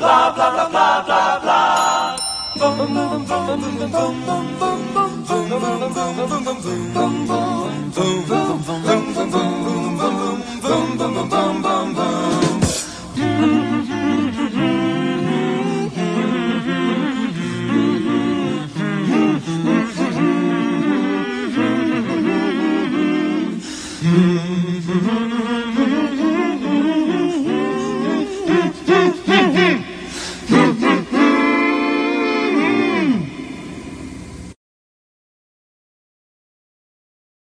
blah blah blah blah blah blah. Boom boom boom boom boom boom boom boom boom boom boom boom boom boom boom boom.